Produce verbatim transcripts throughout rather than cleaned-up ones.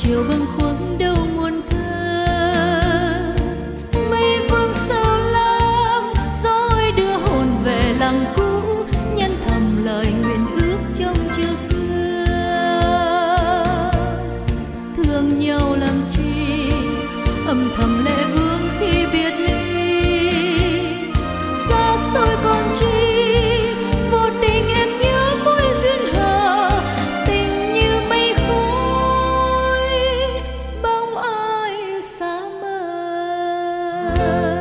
chiều bâng khuâng đâu muôn thơ. Mây vương sâu lam dõi đưa hồn về làng cũ, nhân thầm lời nguyện ước trong chiều xưa. Thương nhau làm chi âm thầm lệ vương khi biệt ly, xa xôi còn chi vô tình em nhớ mối duyên hờ. Tình như mây khói bóng ai xa mờ,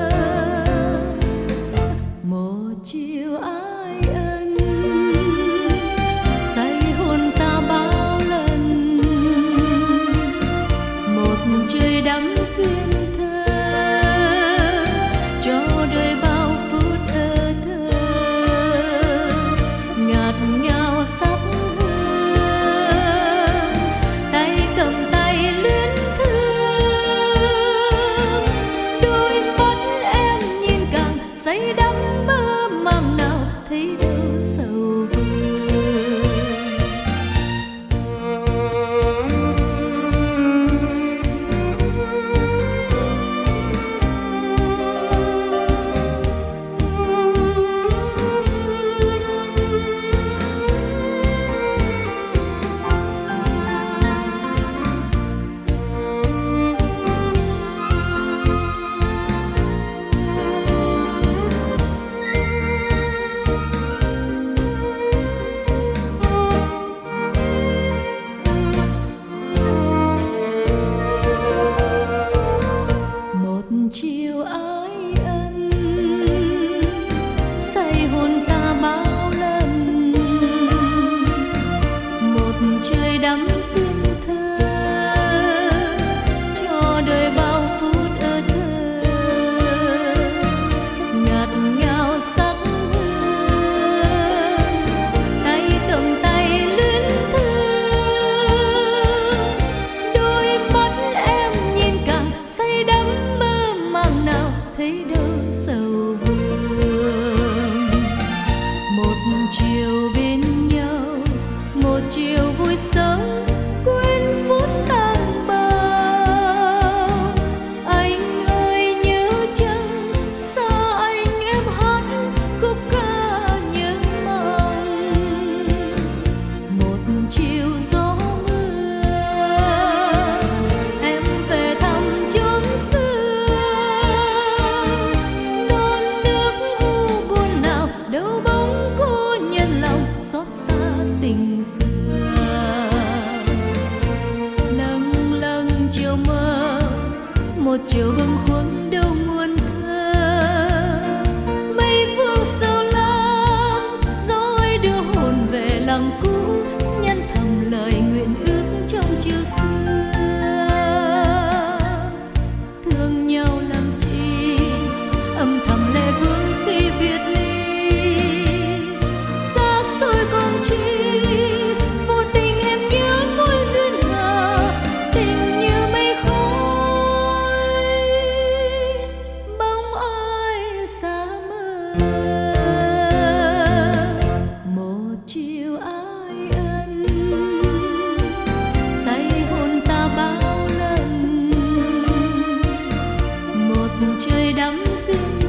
một chiều ai ân say hồn ta bao lần, một trời đắm duyên thơ cho đời bao phút ơ thơ. Ngạt ngào sắc hương tay cầm tay luyến thương, đôi mắt em nhìn càng say đắm mơ màng nào thấy đâu sầu vương. Chiều ái ân say hồn ta bao lần, một trời đắm duyên thơ cho đời bao phút ơ thơ. Ngạt ngào sắc hương tay cầm tay luyến thương, đôi mắt em nhìn càng say đắm nào thấy đâu sầu vương. Một chiều bên nhau, một chiều vui sống quên phút tàn bờ. Anh ơi nhớ chăng xa anh em hát khúc ca nhớ mong. Một chiều gió mưa em về thăm chốn đâu bóng cô nhân lòng xót xa tình xưa. Lâng lâng chiều mơ, một chiều bâng khuâng đâu muôn thơ. Mây vương sâu lam dõi đưa hồn về làng cũ, nhân thầm lời nguyện ước trong chiều xưa. Thương nhau làm chi âm thầm lệ vương khi biệt ly, chi vô tình em nhớ mối duyên hờ. Tình như mây khói bóng ai xa mờ, một chiều ai ân say hồn ta bao lần, một trời đắm duyên